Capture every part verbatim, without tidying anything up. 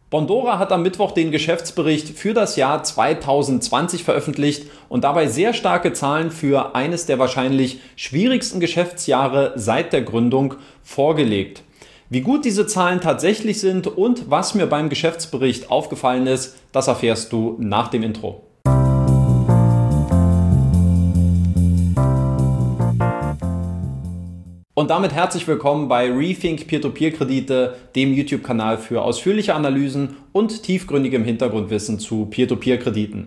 Bondora hat am Mittwoch den Geschäftsbericht für das Jahr zweitausendzwanzig veröffentlicht und dabei sehr starke Zahlen für eines der wahrscheinlich schwierigsten Geschäftsjahre seit der Gründung vorgelegt. Wie gut diese Zahlen tatsächlich sind und was mir beim Geschäftsbericht aufgefallen ist, das erfährst du nach dem Intro. Und damit herzlich willkommen bei Rethink Peer-to-Peer-Kredite, dem YouTube-Kanal für ausführliche Analysen und tiefgründigem Hintergrundwissen zu Peer-to-Peer-Krediten.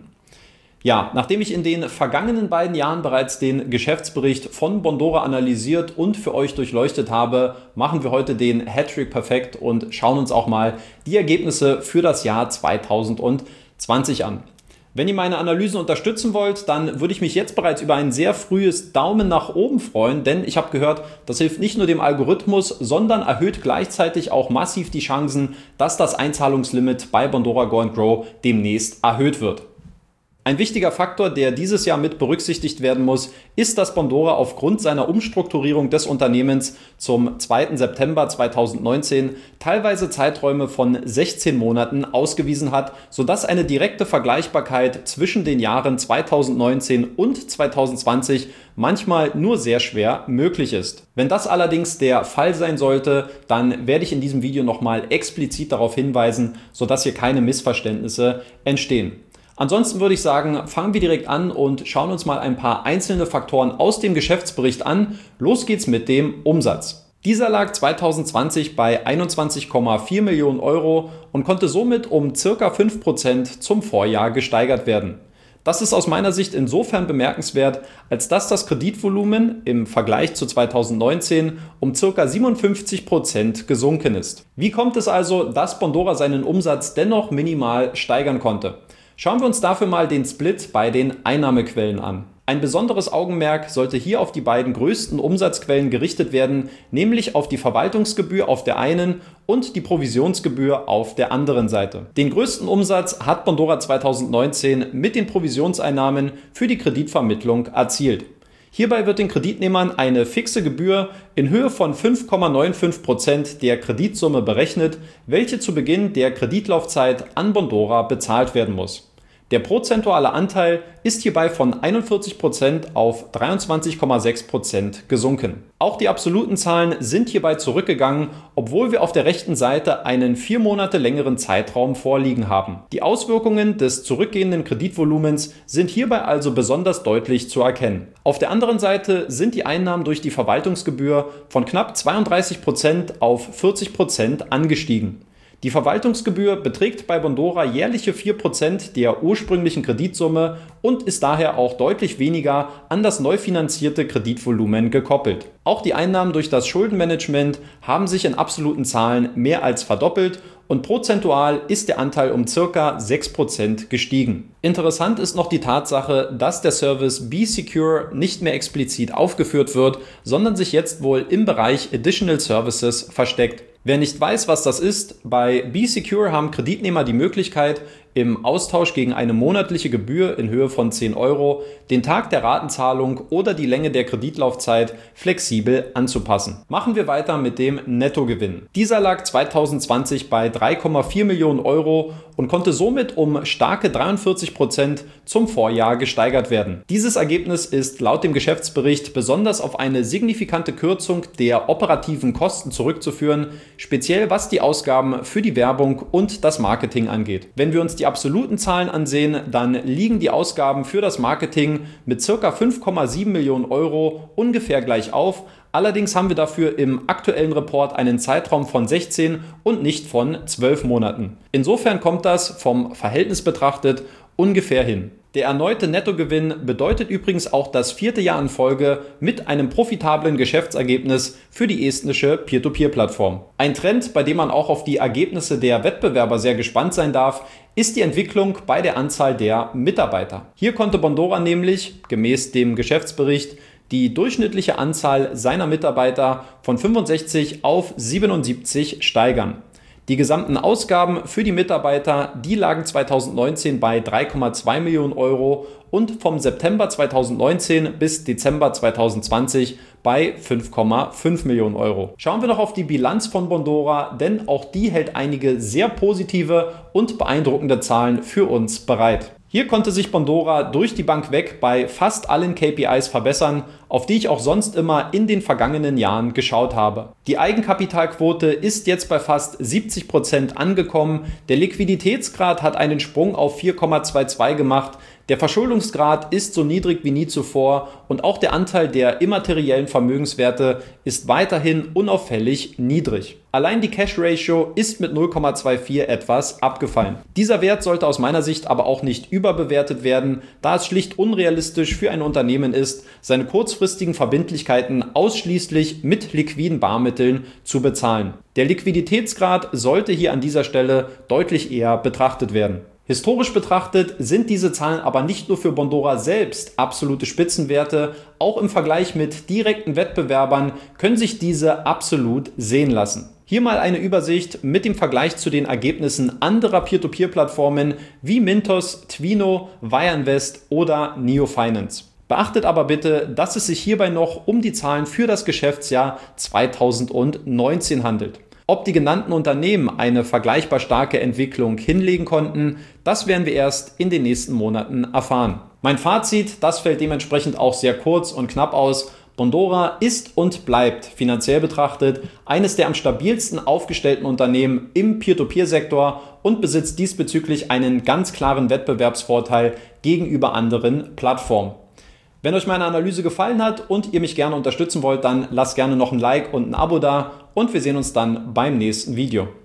Ja, nachdem ich in den vergangenen beiden Jahren bereits den Geschäftsbericht von Bondora analysiert und für euch durchleuchtet habe, machen wir heute den Hattrick perfekt und schauen uns auch mal die Ergebnisse für das Jahr zweitausendzwanzig an. Wenn ihr meine Analysen unterstützen wollt, dann würde ich mich jetzt bereits über ein sehr frühes Daumen nach oben freuen, denn ich habe gehört, das hilft nicht nur dem Algorithmus, sondern erhöht gleichzeitig auch massiv die Chancen, dass das Einzahlungslimit bei Bondora Go and Grow demnächst erhöht wird. Ein wichtiger Faktor, der dieses Jahr mit berücksichtigt werden muss, ist, dass Bondora aufgrund seiner Umstrukturierung des Unternehmens zum zweiten September zweitausendneunzehn teilweise Zeiträume von sechzehn Monaten ausgewiesen hat, sodass eine direkte Vergleichbarkeit zwischen den Jahren zweitausendneunzehn und zweitausendzwanzig manchmal nur sehr schwer möglich ist. Wenn das allerdings der Fall sein sollte, dann werde ich in diesem Video nochmal explizit darauf hinweisen, sodass hier keine Missverständnisse entstehen. Ansonsten würde ich sagen, fangen wir direkt an und schauen uns mal ein paar einzelne Faktoren aus dem Geschäftsbericht an. Los geht's mit dem Umsatz. Dieser lag zweitausendzwanzig bei einundzwanzig Komma vier Millionen Euro und konnte somit um ca. fünf Prozent zum Vorjahr gesteigert werden. Das ist aus meiner Sicht insofern bemerkenswert, als dass das Kreditvolumen im Vergleich zu zweitausendneunzehn um ca. siebenundfünfzig Prozent gesunken ist. Wie kommt es also, dass Bondora seinen Umsatz dennoch minimal steigern konnte? Schauen wir uns dafür mal den Split bei den Einnahmequellen an. Ein besonderes Augenmerk sollte hier auf die beiden größten Umsatzquellen gerichtet werden, nämlich auf die Verwaltungsgebühr auf der einen und die Provisionsgebühr auf der anderen Seite. Den größten Umsatz hat Bondora zweitausendneunzehn mit den Provisionseinnahmen für die Kreditvermittlung erzielt. Hierbei wird den Kreditnehmern eine fixe Gebühr in Höhe von fünf Komma fünfundneunzig Prozent der Kreditsumme berechnet, welche zu Beginn der Kreditlaufzeit an Bondora bezahlt werden muss. Der prozentuale Anteil ist hierbei von einundvierzig Prozent auf dreiundzwanzig Komma sechs Prozent gesunken. Auch die absoluten Zahlen sind hierbei zurückgegangen, obwohl wir auf der rechten Seite einen vier Monate längeren Zeitraum vorliegen haben. Die Auswirkungen des zurückgehenden Kreditvolumens sind hierbei also besonders deutlich zu erkennen. Auf der anderen Seite sind die Einnahmen durch die Verwaltungsgebühr von knapp zweiunddreißig Prozent auf vierzig Prozent angestiegen. Die Verwaltungsgebühr beträgt bei Bondora jährliche vier Prozent der ursprünglichen Kreditsumme und ist daher auch deutlich weniger an das neu finanzierte Kreditvolumen gekoppelt. Auch die Einnahmen durch das Schuldenmanagement haben sich in absoluten Zahlen mehr als verdoppelt und prozentual ist der Anteil um ca. sechs Prozent gestiegen. Interessant ist noch die Tatsache, dass der Service B-Secure nicht mehr explizit aufgeführt wird, sondern sich jetzt wohl im Bereich Additional Services versteckt. Wer nicht weiß, was das ist, bei B-Secure haben Kreditnehmer die Möglichkeit, im Austausch gegen eine monatliche Gebühr in Höhe von zehn Euro den Tag der Ratenzahlung oder die Länge der Kreditlaufzeit flexibel anzupassen. Machen wir weiter mit dem Nettogewinn. Dieser lag zweitausendzwanzig bei drei Komma vier Millionen Euro und konnte somit um starke dreiundvierzig Prozent zum Vorjahr gesteigert werden. Dieses Ergebnis ist laut dem Geschäftsbericht besonders auf eine signifikante Kürzung der operativen Kosten zurückzuführen, speziell was die Ausgaben für die Werbung und das Marketing angeht. Wenn wir uns die absoluten Zahlen ansehen, dann liegen die Ausgaben für das Marketing mit ca. fünf Komma sieben Millionen Euro ungefähr gleich auf. Allerdings haben wir dafür im aktuellen Report einen Zeitraum von sechzehn und nicht von zwölf Monaten. Insofern kommt das vom Verhältnis betrachtet ungefähr hin. Der erneute Nettogewinn bedeutet übrigens auch das vierte Jahr in Folge mit einem profitablen Geschäftsergebnis für die estnische Peer-to-Peer-Plattform. Ein Trend, bei dem man auch auf die Ergebnisse der Wettbewerber sehr gespannt sein darf, ist die Entwicklung bei der Anzahl der Mitarbeiter. Hier konnte Bondora nämlich, gemäß dem Geschäftsbericht, die durchschnittliche Anzahl seiner Mitarbeiter von fünfundsechzig auf siebenundsiebzig steigern. Die gesamten Ausgaben für die Mitarbeiter, die lagen zweitausendneunzehn bei drei Komma zwei Millionen Euro und vom September zweitausendneunzehn bis Dezember zweitausendzwanzig bei fünf Komma fünf Millionen Euro. Schauen wir noch auf die Bilanz von Bondora, denn auch die hält einige sehr positive und beeindruckende Zahlen für uns bereit. Hier konnte sich Bondora durch die Bank weg bei fast allen K P Is verbessern, auf die ich auch sonst immer in den vergangenen Jahren geschaut habe. Die Eigenkapitalquote ist jetzt bei fast siebzig Prozent angekommen, der Liquiditätsgrad hat einen Sprung auf vier Komma zweiundzwanzig gemacht, der Verschuldungsgrad ist so niedrig wie nie zuvor und auch der Anteil der immateriellen Vermögenswerte ist weiterhin unauffällig niedrig. Allein die Cash Ratio ist mit null Komma vierundzwanzig etwas abgefallen. Dieser Wert sollte aus meiner Sicht aber auch nicht überbewertet werden, da es schlicht unrealistisch für ein Unternehmen ist, seine kurzfristigen Verbindlichkeiten ausschließlich mit liquiden Barmitteln zu bezahlen. Der Liquiditätsgrad sollte hier an dieser Stelle deutlich eher betrachtet werden. Historisch betrachtet sind diese Zahlen aber nicht nur für Bondora selbst absolute Spitzenwerte, auch im Vergleich mit direkten Wettbewerbern können sich diese absolut sehen lassen. Hier mal eine Übersicht mit dem Vergleich zu den Ergebnissen anderer Peer-to-Peer-Plattformen wie Mintos, Twino, Wireinvest oder Neo Finance. Beachtet aber bitte, dass es sich hierbei noch um die Zahlen für das Geschäftsjahr zweitausendneunzehn handelt. Ob die genannten Unternehmen eine vergleichbar starke Entwicklung hinlegen konnten, das werden wir erst in den nächsten Monaten erfahren. Mein Fazit, das fällt dementsprechend auch sehr kurz und knapp aus. Bondora ist und bleibt finanziell betrachtet eines der am stabilsten aufgestellten Unternehmen im Peer-to-Peer-Sektor und besitzt diesbezüglich einen ganz klaren Wettbewerbsvorteil gegenüber anderen Plattformen. Wenn euch meine Analyse gefallen hat und ihr mich gerne unterstützen wollt, dann lasst gerne noch ein Like und ein Abo da und wir sehen uns dann beim nächsten Video.